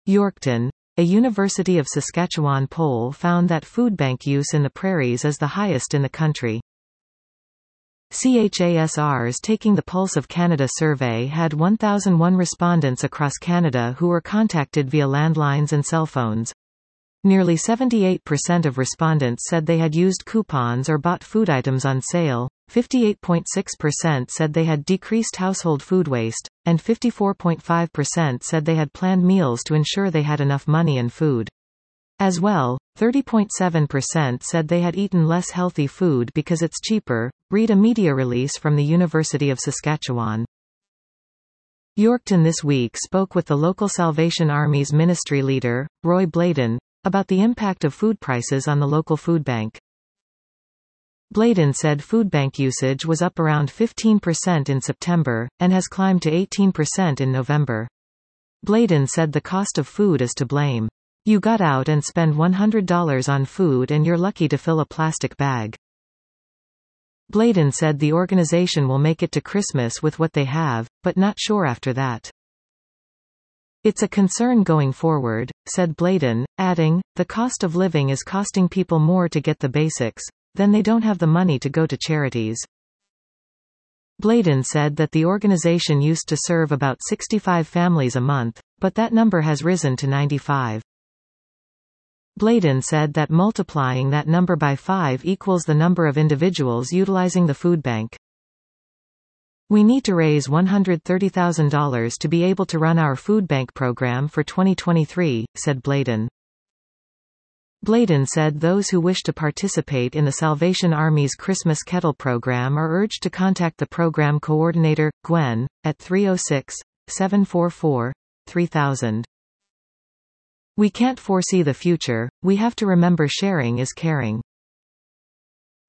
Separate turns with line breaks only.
Yorkton. A University of Saskatchewan poll found that food bank use in the prairies is the highest in the country. CHASR's Taking the Pulse of Canada survey had 1,001 respondents across Canada who were contacted via landlines and cell phones. Nearly 78% of respondents said they had used coupons or bought food items on sale, 58.6% said they had decreased household food waste, and 54.5% said they had planned meals to ensure they had enough money and food. As well, 30.7% said they had eaten less healthy food because it's cheaper. Read a media release from the University of Saskatchewan. Yorkton this week spoke with the local Salvation Army's ministry leader, Roy Bladen, about the impact of food prices on the local food bank. Bladen said food bank usage was up around 15% in September, and has climbed to 18% in November. Bladen said the cost of food is to blame. You got out and spend $100 on food and you're lucky to fill a plastic bag. Bladen said the organization will make it to Christmas with what they have, but not sure after that. It's a concern going forward, said Bladen, adding, the cost of living is costing people more to get the basics, then they don't have the money to go to charities. Bladen said that the organization used to serve about 65 families a month, but that number has risen to 95. Bladen said that multiplying that number by 5 equals the number of individuals utilizing the food bank. We need to raise $130,000 to be able to run our food bank program for 2023, said Bladen. Bladen said those who wish to participate in the Salvation Army's Christmas Kettle program are urged to contact the program coordinator, Gwen, at 306-744-3000. We can't foresee the future, we have to remember sharing is caring.